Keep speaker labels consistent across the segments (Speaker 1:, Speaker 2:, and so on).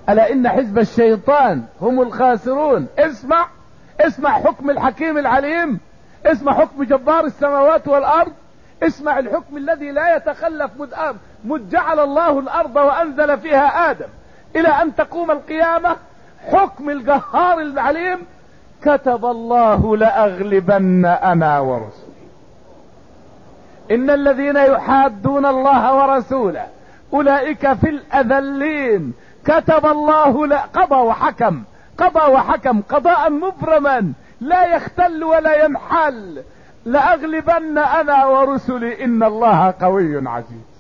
Speaker 1: ألا إن حزب الشيطان هم الخاسرون. اسمع حكم الحكيم العليم، اسمع حكم جبار السماوات والأرض، اسمع الحكم الذي لا يتخلف مذ جعل الله الأرض وأنزل فيها آدم إلى أن تقوم القيامة. حكم القهار العليم: كتب الله لأغلبن أنا ورسلي. إن الذين يحادون الله ورسوله أولئك في الأذلين. كتب الله قضى وحكم قضاء مبرما لا يختل ولا ينحل: لأغلبن أنا ورسلي إن الله قوي عزيز.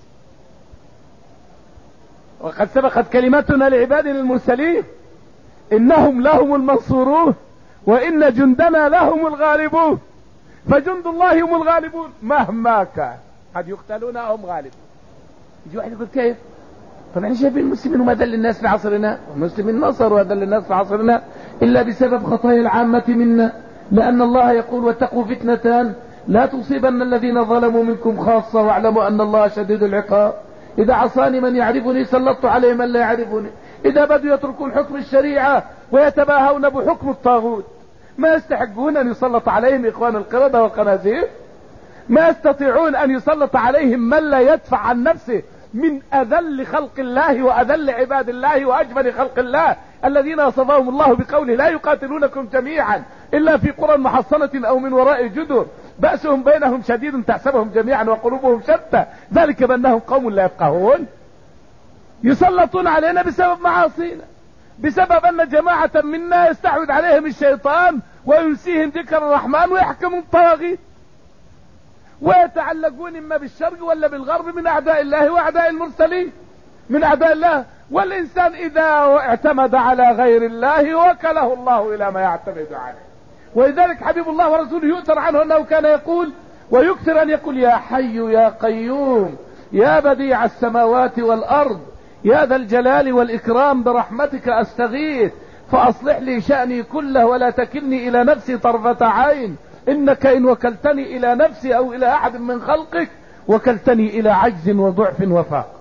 Speaker 1: وقد سبقت كلمتنا لعبادنا المرسلين إنهم لهم المنصورون وإن جندنا لهم الغالبون. فجند الله هم الغالبون مهما كان، قد يقتلون هم غالبون. يجي واحد يقول كيف؟ طبعا احنا شايفين المسلمين هم اذل الناس في عصرنا، والمسلمين نصروا اذل الناس في عصرنا الا بسبب خطايا العامة منا، لان الله يقول: واتقوا فتنة لا تصيبن الذين ظلموا منكم خاصة واعلموا ان الله شديد العقاب. اذا عصاني من يعرفني سلطت عليه من لا يعرفني. اذا بدوا يتركون حكم الشريعة ويتباهون بحكم الطاغوت، ما يستحقون ان يسلط عليهم اخوان القردة والخنازير؟ ما يستطيعون ان يسلط عليهم من لا يدفع عن نفسه من اذل خلق الله واذل عباد الله واجبر خلق الله، الذين وصفهم الله بقوله: لا يقاتلونكم جميعا الا في قرى محصنة او من وراء جدر بأسهم بينهم شديد تحسبهم جميعا وقلوبهم شتى ذلك بأنهم قوم لا يفقهون. يسلطون علينا بسبب معاصينا، بسبب ان جماعة منا يستحوذ عليهم الشيطان وينسيهم ذكر الرحمن ويحكم الطواغيت، ويتعلقون اما بالشرق ولا بالغرب من اعداء الله واعداء المرسلين من اعداء الله. والانسان اذا اعتمد على غير الله وكله الله الى ما يعتمد عليه. ولذلك حبيب الله ورسوله يؤثر عنه انه كان يقول ويكثر ان يقول: يا حي يا قيوم يا بديع السماوات والارض يا ذا الجلال والاكرام برحمتك استغيث فاصلح لي شأني كله ولا تكلني الى نفسي طرفة عين، انك ان وكلتني الى نفسي او الى احد من خلقك وكلتني الى عجز وضعف وفاقة.